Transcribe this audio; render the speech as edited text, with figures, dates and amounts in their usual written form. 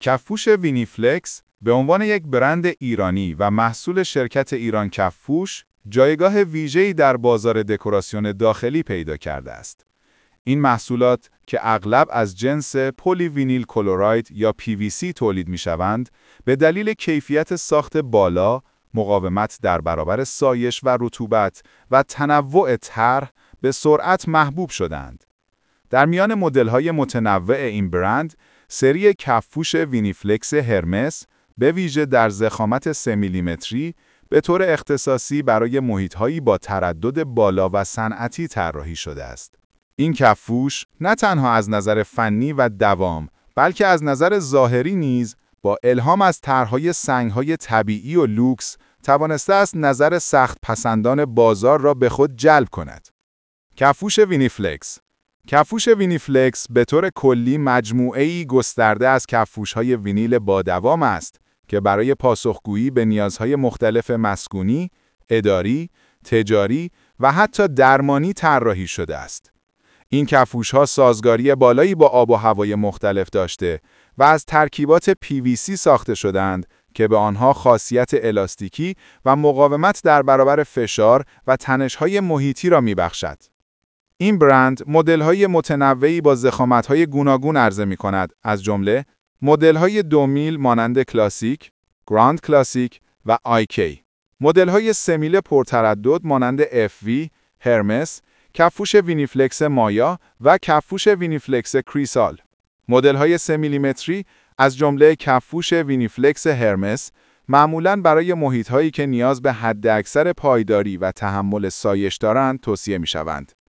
کفپوش وینیفلکس به عنوان یک برند ایرانی و محصول شرکت ایران کفپوش، جایگاه ویژه‌ای در بازار دکوراسیون داخلی پیدا کرده است. این محصولات که اغلب از جنس پلی وینیل کلراید یا PVC تولید می‌شوند، به دلیل کیفیت ساخت بالا، مقاومت در برابر سایش و رطوبت و تنوع طرح به سرعت محبوب شدند. در میان مدل‌های متنوع این برند، سری کفپوش وینیفلکس هرمس به ویژه در ضخامت 3 میلیمتری به طور اختصاصی برای محیط‌هایی با تردد بالا و صنعتی طراحی شده است. این کفپوش نه تنها از نظر فنی و دوام، بلکه از نظر ظاهری نیز با الهام از طرح‌های سنگ‌های طبیعی و لوکس توانسته است نظر سخت پسندان بازار را به خود جلب کند. کفپوش وینیفلکس کفپوش وینیفلکس به طور کلی مجموعه‌ای گسترده از کفپوش‌های وینیل با دوام است که برای پاسخگویی به نیازهای مختلف مسکونی، اداری، تجاری و حتی درمانی طراحی شده است. این کفپوش‌ها سازگاری بالایی با آب و هوای مختلف داشته و از ترکیبات PVC ساخته شدند که به آنها خاصیت الاستیکی و مقاومت در برابر فشار و تنش‌های محیطی را می‌بخشد. این برند مدل‌های متنوعی با ضخامت‌های گوناگون عرضه می‌کند، از جمله مدل‌های 2 میل مانند کلاسیک، گراند کلاسیک و IK، مدل‌های 3 میل پرتردد مانند FV، هرمس، کفپوش وینیفلکس مایا و کفپوش وینیفلکس کریسال، مدل‌های 3 میلیمتری از جمله کفپوش وینیفلکس هرمس معمولاً برای محیط‌هایی که نیاز به حداکثر پایداری و تحمل سایش دارند توصیه می‌شوند.